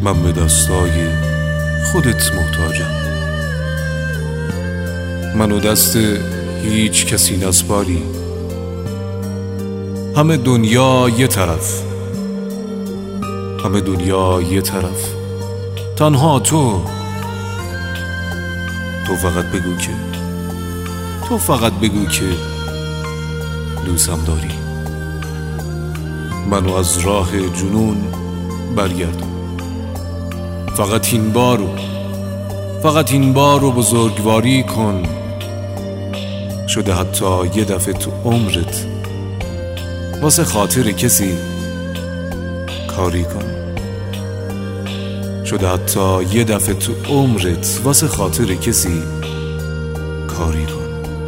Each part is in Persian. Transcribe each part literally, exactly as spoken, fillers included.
من به دستای خودت محتاجم. من و دست هیچ کسی نسپاری، همه دنیا یه طرف، همه دنیا یه طرف، تنها تو. تو فقط بگو که تو فقط بگو که دوستم داری. منو از راه جنون برگردون. فقط این بارو فقط این بارو بزرگواری کن. شده حتی یه دفعه تو عمرت واسه خاطر کسی کاری کن. شده حتی یه دفعه تو عمرت واسه خاطر کسی کاری کن.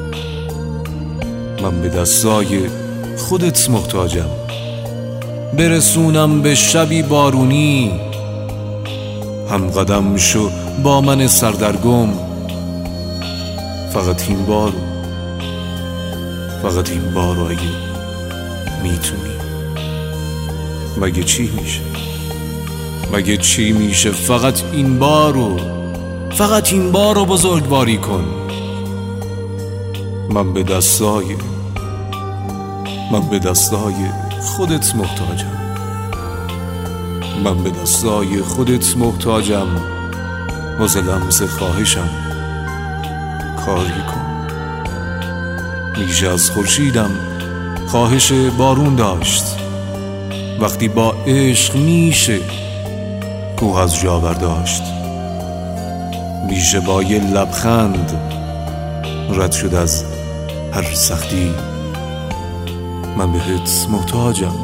من به دستای خودت محتاجم، برسونم به شبی بارونی. هم قدم شو با من سردرگم. فقط این بارو فقط این بارو اگه میتونی. مگه چی میشه مگه چی میشه فقط این بارو فقط این بارو بزرگواری کن. من به دستای من به دستای خودت محتاجم. من به دستای خودت محتاجم. واسه لمس خواهشم کاری کن. میشه از خورشیدم خواهش بارون داشت. وقتی با عشق میشه کوه از جا برداشت. میشه با یه لبخند رد شد از هر سختی. من بهت محتاجم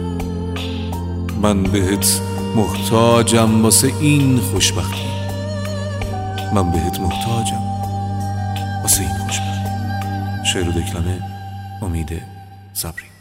من بهت محتاجم واسه این خوشبختی. من بهت محتاجم واسه این خوشبختی. شعر و دکلمه امید صبری.